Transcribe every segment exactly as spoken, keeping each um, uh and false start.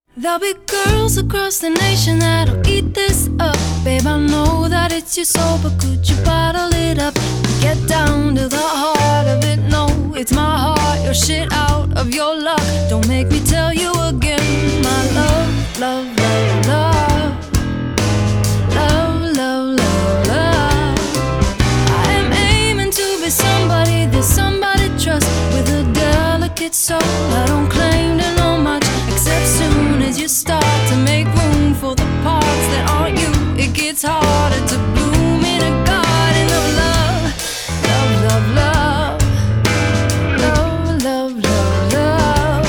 There'll be girls across the nation that'll eat this up. Babe, I know that it's your soul, but could you bottle it up? Get down to the heart of it. No, it's my heart, your shit out of your luck. Don't make me tell you again. My love, love, love, love. Love, love, love, love. I am aiming to be somebody that somebody trusts, with a delicate soul. I don't claim to know much, except soon as you start to make room for the parts that aren't you, it gets harder to bloom in a garden of love. Love, love, love. Love, love, love, love.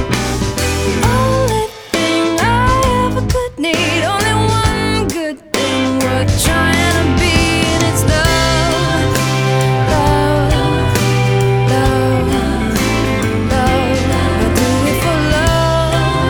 Only thing I ever could need, only one good thing worth trying to be, and it's love. Love, love, love. I do it for love.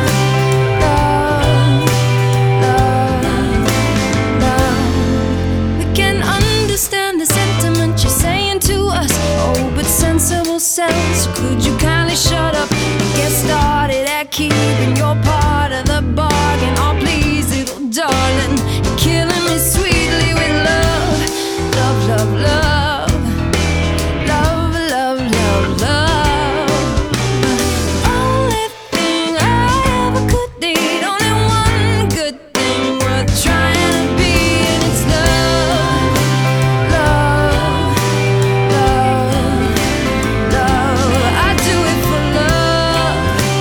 Love, love, love. We can understand the sentiment you're saying to us. Oh, but sensible sense, could you kindly shut up and get started at keeping your part of the bargain? Oh, please, little darling, you're killing me sweetly with love. Love, love, love. Love, love, love, love. Only thing I ever could need, only one good thing worth trying to be, and it's love. Love, love, love. I do it for love.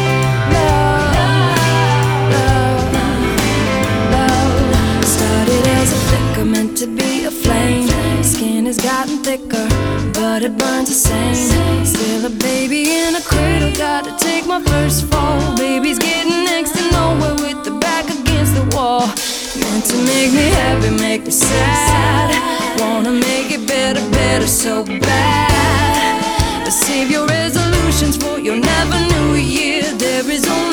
Love, love, love. Started as a flicker, meant to be a flame. Skin has gotten thicker, but it burns the same. Still a baby in a cradle, gotta take my first fall. Baby's getting next to nowhere with the back against the wall. Meant to make me happy, make me sad. Wanna make it better, better so bad. But save your resolutions for your never new year. There is only